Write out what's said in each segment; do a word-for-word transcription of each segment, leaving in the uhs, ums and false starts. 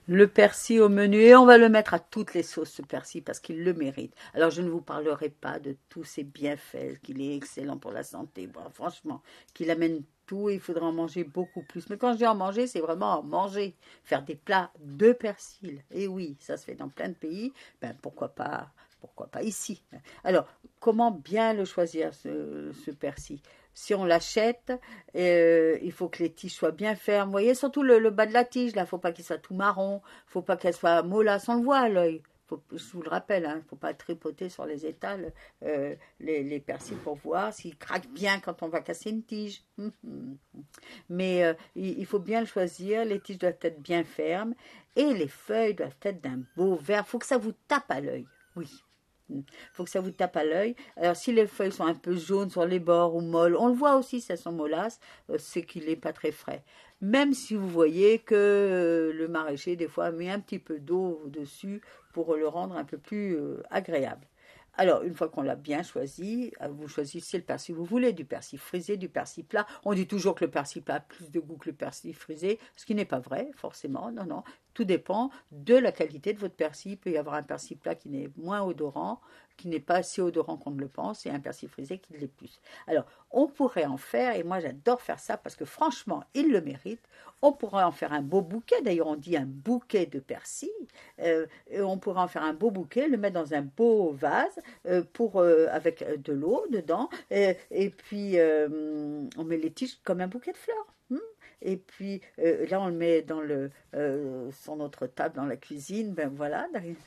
Le persil au menu, et on va le mettre à toutes les sauces, ce persil, parce qu'il le mérite. Alors, je ne vous parlerai pas de tous ses bienfaits, qu'il est excellent pour la santé. Bon, franchement, qu'il amène tout, il faudra en manger beaucoup plus. Mais quand je dis en manger, c'est vraiment en manger. Faire des plats de persil. Et oui, ça se fait dans plein de pays. Ben, pourquoi pas, pourquoi pas ici? Alors, comment bien le choisir, ce, ce persil? Si on l'achète, euh, il faut que les tiges soient bien fermes. Vous voyez, surtout le, le bas de la tige, là, il ne faut pas qu'il soit tout marron, il ne faut pas qu'elle soit mollasse, on le voit à l'œil. Faut, je vous le rappelle, il hein, ne faut pas tripoter sur les étals euh, les, les persils pour voir s'ils craquent bien quand on va casser une tige. Mais euh, il, il faut bien le choisir, les tiges doivent être bien fermes et les feuilles doivent être d'un beau vert. Il faut que ça vous tape à l'œil, oui. Il faut que ça vous tape à l'œil. Alors, si les feuilles sont un peu jaunes sur les bords ou molles, on le voit aussi si elles sont mollasses, euh, c'est qu'il n'est pas très frais. Même si vous voyez que euh, le maraîcher, des fois, met un petit peu d'eau dessus pour le rendre un peu plus euh, agréable. Alors, une fois qu'on l'a bien choisi, vous choisissez le persil que vous voulez, du persil frisé, du persil plat. On dit toujours que le persil plat a plus de goût que le persil frisé, ce qui n'est pas vrai, forcément. Non, non. Tout dépend de la qualité de votre persil. Il peut y avoir un persil plat qui n'est moins odorant, qui n'est pas si odorant qu'on ne le pense, et un persil frisé qui l'est plus. Alors, on pourrait en faire, et moi j'adore faire ça parce que franchement, il le mérite. On pourrait en faire un beau bouquet, d'ailleurs on dit un bouquet de persil. Euh, et on pourrait en faire un beau bouquet, le mettre dans un beau vase euh, pour, euh, avec de l'eau dedans, et, et puis euh, on met les tiges comme un bouquet de fleurs. Hmm. Et puis euh, là, on le met dans le, euh, sur notre table dans la cuisine. Ben voilà.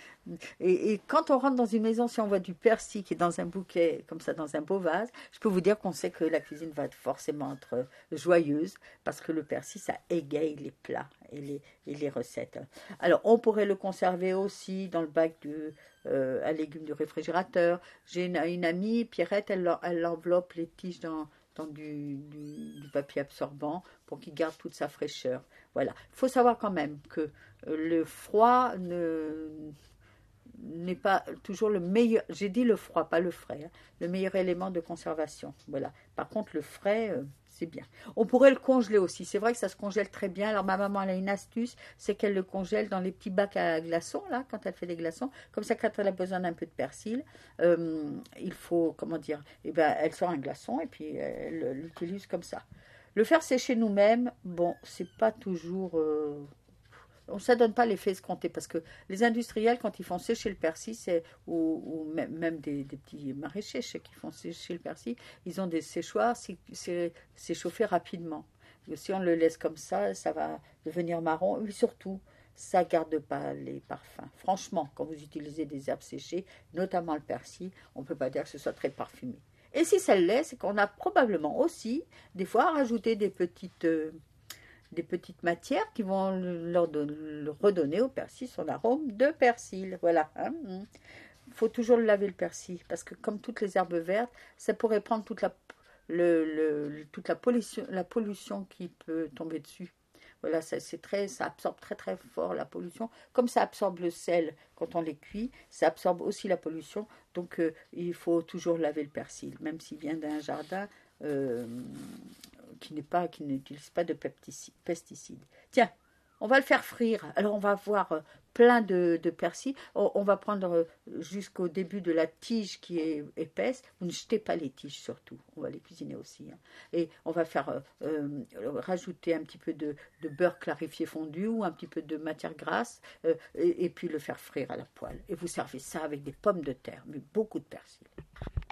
Et, et quand on rentre dans une maison, si on voit du persil qui est dans un bouquet, comme ça, dans un beau vase, je peux vous dire qu'on sait que la cuisine va être forcément être joyeuse parce que le persil, ça égaye les plats et les, et les recettes. Alors, on pourrait le conserver aussi dans le bac de, euh, à légumes du réfrigérateur. J'ai une, une amie, Pierrette, elle, elle enveloppe les tiges dans dans du, du, du papier absorbant pour qu'il garde toute sa fraîcheur. Voilà. Il faut savoir quand même que le froid ne, n'est pas toujours le meilleur, j'ai dit le froid, pas le frais, hein, le meilleur élément de conservation. Voilà. Par contre, le frais, euh, c'est bien. On pourrait le congeler aussi. C'est vrai que ça se congèle très bien. Alors, ma maman, elle a une astuce, c'est qu'elle le congèle dans les petits bacs à glaçons, là, quand elle fait des glaçons. Comme ça, quand elle a besoin d'un peu de persil, euh, il faut, comment dire, eh ben, elle sort un glaçon et puis elle l'utilise comme ça. Le faire sécher nous-mêmes, bon, c'est pas toujours... Euh, ça ne donne pas l'effet escompté parce que les industriels, quand ils font sécher le persil, c'est, ou, ou même, même des, des petits maraîchers qui font sécher le persil, ils ont des séchoirs, c'est, c'est, c'est chauffé rapidement. Si on le laisse comme ça, ça va devenir marron. Et surtout, ça ne garde pas les parfums. Franchement, quand vous utilisez des herbes séchées, notamment le persil, on ne peut pas dire que ce soit très parfumé. Et si ça l'est, c'est qu'on a probablement aussi, des fois, rajouté des petites... Euh, des petites matières qui vont leur donner, redonner au persil son arôme de persil. Voilà. Il hein. faut toujours le laver le persil parce que comme toutes les herbes vertes, ça pourrait prendre toute la, le, le, toute la pollution, la pollution qui peut tomber dessus. Voilà, ça, c'est très, ça absorbe très très fort la pollution. Comme ça absorbe le sel quand on les cuit, ça absorbe aussi la pollution. Donc euh, il faut toujours laver le persil, même s'il vient d'un jardin. Euh, qui n'est pas, qui n'utilise pas de pesticides. Tiens, on va le faire frire. Alors on va avoir plein de, de persil. On, on va prendre jusqu'au début de la tige qui est épaisse. Vous ne jetez pas les tiges surtout. On va les cuisiner aussi. Hein. Et on va faire euh, rajouter un petit peu de, de beurre clarifié fondu ou un petit peu de matière grasse euh, et, et puis le faire frire à la poêle. Et vous servez ça avec des pommes de terre, mais beaucoup de persil.